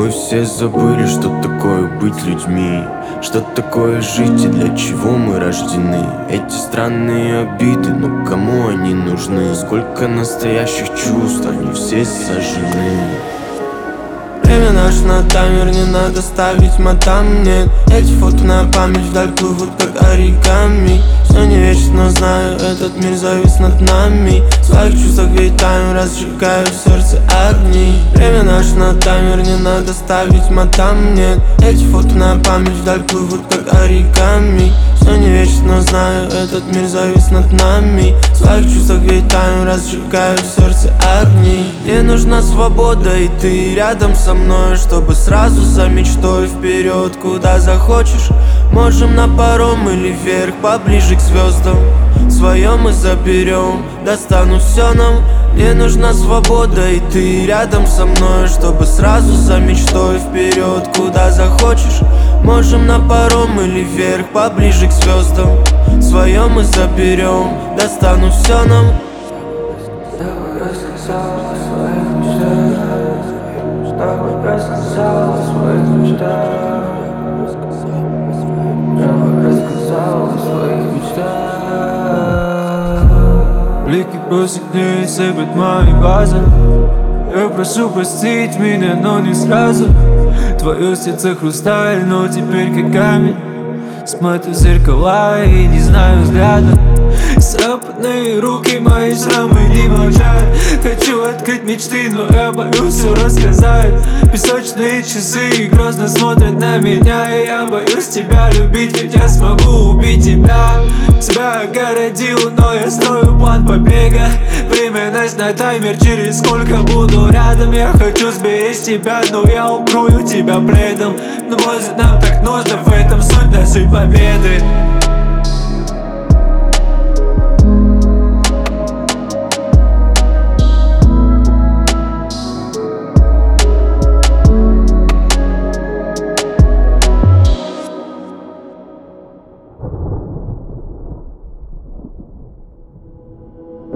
бы все забыли, что такое быть людьми, что такое жить и для чего мы рождены. Эти странные обиды, но кому они нужны? Сколько настоящих чувств, они все сожжены. Время наш на таймер, не надо ставить матам, нет. Эти фото на память вдаль плывут, как оригами. Все не вечно, знаю, этот мир завис над нами. В своих чувствах витаем, разжигаю в сердце огни. Время наш на таймер, не надо ставить матам, нет. Эти фото на память вдаль плывут, как оригами. Все не вечно, знаю, этот мир завис над нами. В своих чувствах витаем, разжигаю в сердце огни. Мне нужна свобода, и ты рядом со мной, чтобы сразу за мечтой вперед, куда захочешь. Можем на паром или вверх, поближе к звездам. Своё мы заберем, достанут все нам. Мне нужна свобода, и ты рядом со мной, чтобы сразу за мечтой вперед, куда захочешь. Можем на паром или вверх, поближе к звездам. Своё мы заберем, достанут все нам. Давай рассказал о своих мечтах, давай рассказал о своих мечтах, давай рассказал о своих мечтах. Блики просекли сыпят мои глаза. Я прошу простить меня, но не сразу. Твое сердце хрусталь, но теперь как камень. Смотрю в зеркала и не знаю взгляда. Западные руки, мои шрамы не молчат. Хочу открыть мечты, но я боюсь все рассказать. Песочные часы грозно смотрят на меня, и я боюсь тебя любить, ведь я смогу убить тебя. Тебя огородил, но я строю план побега. Время наш на таймер, через сколько буду рядом. Я хочу сберечь тебя, но я укрою тебя пледом. Но может нам так нужно, в этом суть нашей победы.